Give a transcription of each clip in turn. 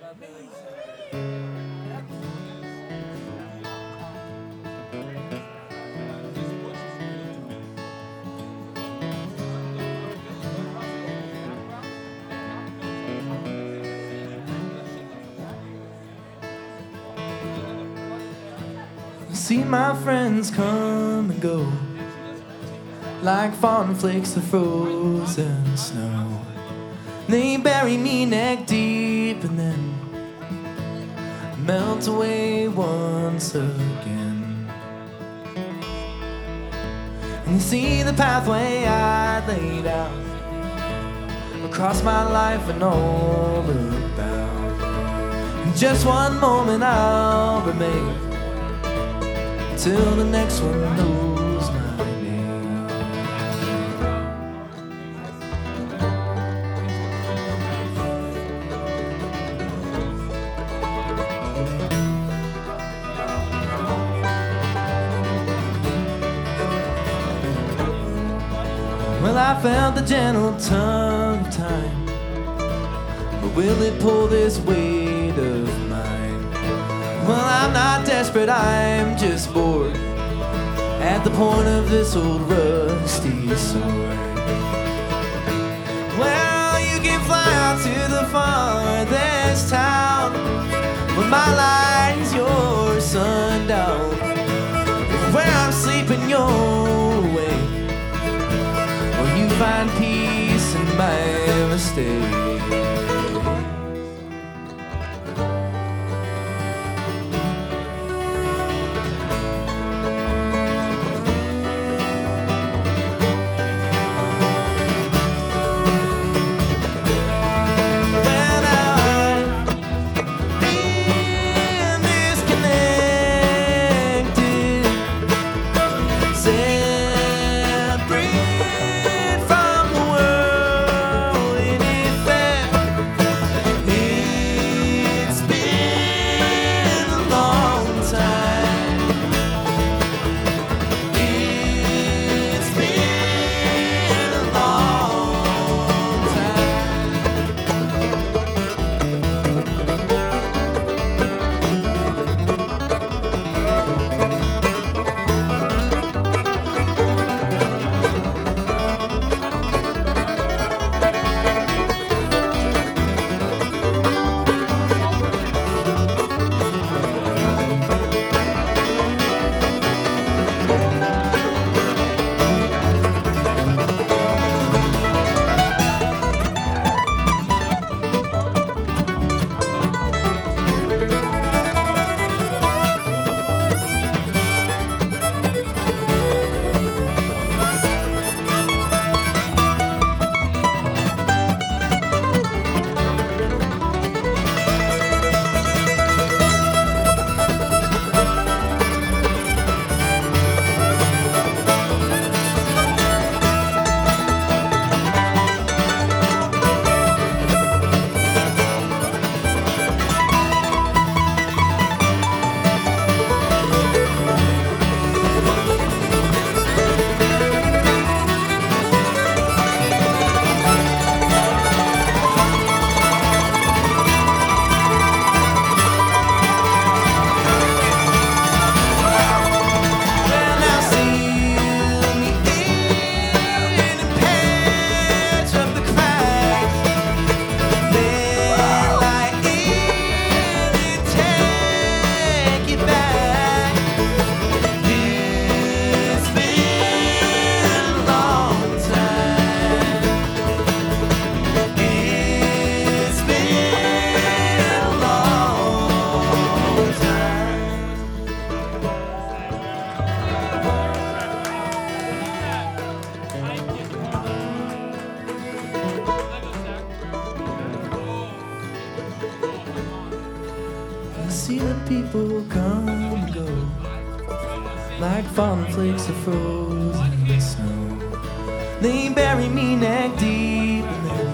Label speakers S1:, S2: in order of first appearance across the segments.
S1: See my friends come and go like falling flakes of frozen snow. They bury me neck deep and then melt away once again. And you see the pathway I laid out across my life and all about. In just one moment I'll remain till the next one knows my name. Well, I felt the gentle tongue of time, but will it pull this weight of mine? Well, I'm not desperate, I'm just bored at the point of this old rusty sword. Well, you can fly out to the farthest town, but my light's your sundown. Where I'm sleeping, you're awake, or you find peace in my mistake. See the people come and go like falling flakes of frozen snow. They bury me neck deep and then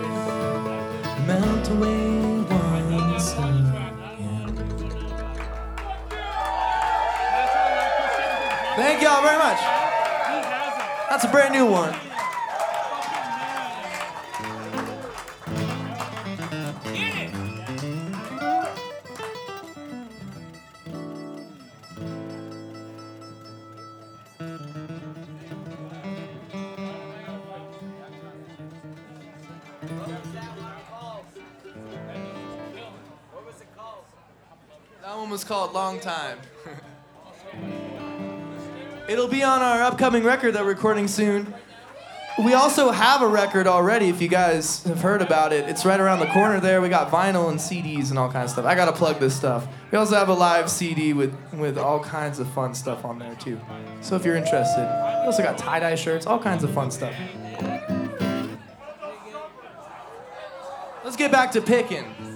S1: melt away once again. Thank y'all very much. That's a brand new one. That one was called Long Time. It'll be on our upcoming record that we're recording soon. We also have a record already, if you guys have heard about it. It's right around the corner there. We got vinyl and CDs and all kinds of stuff. I gotta plug this stuff. We also have a live CD with all kinds of fun stuff on there too. So if you're interested. We also got tie-dye shirts, all kinds of fun stuff. Let's get back to picking.